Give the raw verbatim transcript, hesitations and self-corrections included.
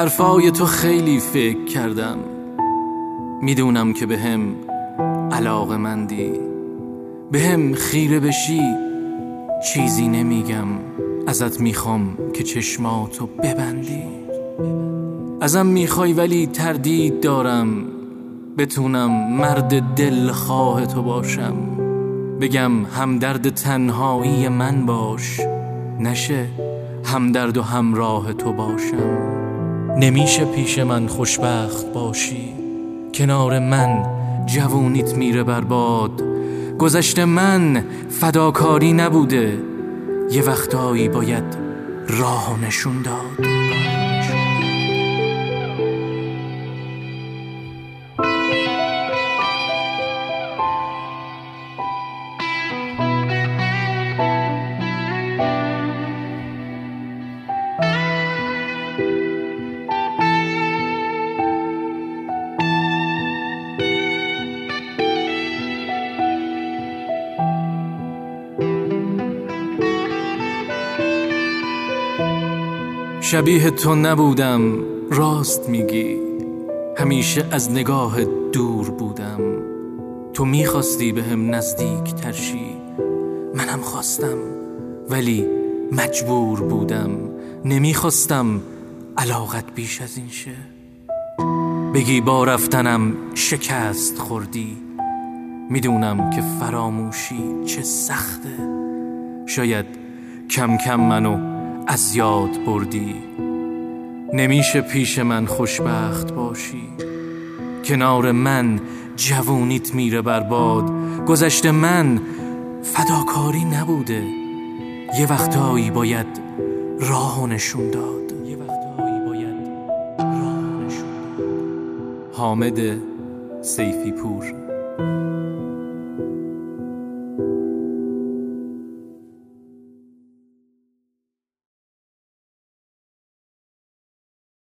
حرفای تو خیلی فکر کردم، میدونم که به هم علاقه‌مندی، به هم خیره بشی چیزی نمیگم، ازت میخوام که چشماتو ببندی. ازم میخوای ولی تردید دارم، بتونم مرد دلخواه تو باشم، بگم همدرد تنهایی من باش، نشه همدرد و همراه تو باشم. نمیشه پیش من خوشبخت باشی، کنار من جوونیت میره برباد، گذشت من فداکاری نبوده، یه وقتایی باید راه نشون داد. شبیه تو نبودم، راست میگی، همیشه از نگاه دور بودم. تو میخواستی به هم نزدیک ترشی، منم خواستم ولی مجبور بودم، نمیخواستم علاقت بیش از این شه. بگی با رفتنم شکست خوردی، میدونم که فراموشی چه سخته، شاید کم کم منو از یاد بردی. نمیشه پیش من خوشبخت باشی، کنار من جوونیت میره برباد، گذشت من فداکاری نبوده، یه وقتایی باید راه نشون داد. یه وقتایی باید راه نشون داد. حامد سیفی پور.